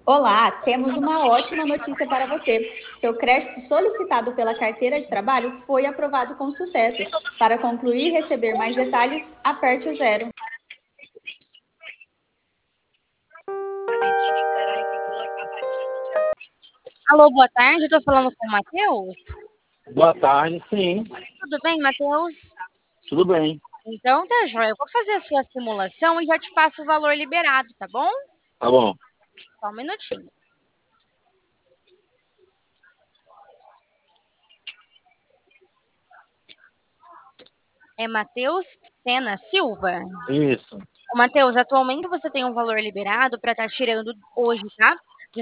Olá, temos uma ótima notícia para você. Seu crédito solicitado pela carteira de trabalho foi aprovado com sucesso. Para concluir e receber mais detalhes, aperte o zero. Alô, boa tarde, eu tô falando com o Matheus. Boa tarde, sim, Tudo bem, Matheus? tudo bem. Então tá joia, eu vou fazer a sua simulação e já te passo o valor liberado, tá bom? Tá bom. Só um minutinho. É Matheus Sena Silva. Isso. Matheus, atualmente você tem um valor liberado para estar tirando hoje, tá? De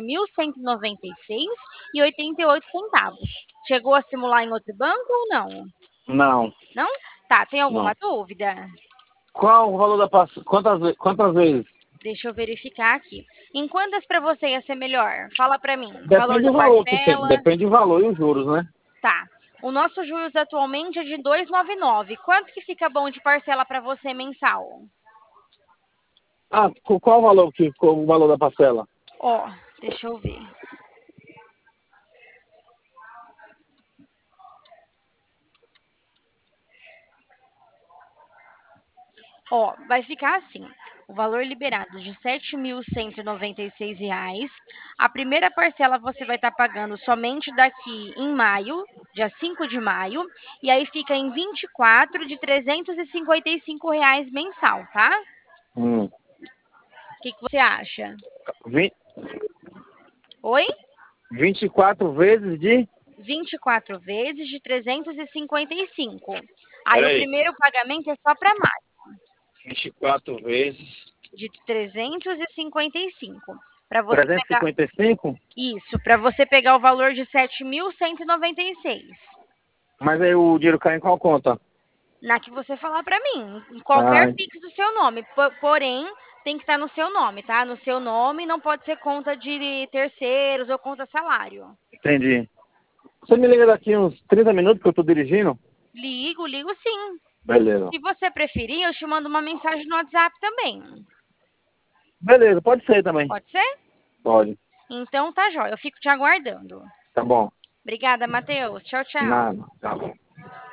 7.196,88 centavos. Chegou a simular em outro banco ou não? Não. Não? Tá, tem alguma Não. dúvida? Qual o valor da passagem? Quantas vezes? Deixa eu verificar aqui. Em quantas para você ia ser melhor? Fala para mim. Valor Depende da do valor que tem. parcela? Depende do valor e os juros, né? Tá. O nosso juros atualmente é de 299. Quanto que fica bom de parcela para você mensal? Ah, qual o valor o valor da parcela? Ó, deixa eu ver. Ó, vai ficar assim. O valor liberado de R$ 7.196. A primeira parcela você vai estar pagando somente daqui em maio, dia 5 de maio, e aí fica em 24 de R$ 355 mensal, tá? Hum. O que você acha? 20, Oi? 24 vezes de... 24 vezes de 355. Aí o Peraí. primeiro pagamento é só para maio, 24 vezes... de 355. Para você pegar 355? isso, para você pegar o valor de 7.196. Mas aí o dinheiro cai em qual conta? Na que você falar para mim, em qualquer Ah, Pix do seu nome. Porém, tem que estar no seu nome, tá? No seu nome, não pode ser conta de terceiros ou conta salário. entendi. Você me liga daqui uns 30 minutos que eu tô dirigindo? Ligo, ligo sim. Beleza. Se você preferir, eu te mando uma mensagem no WhatsApp também. Beleza, pode ser também. Pode ser? Pode. Então tá jóia, eu fico te aguardando. Tá bom. Obrigada, Matheus. Tchau, tchau. Nada. Tá bom.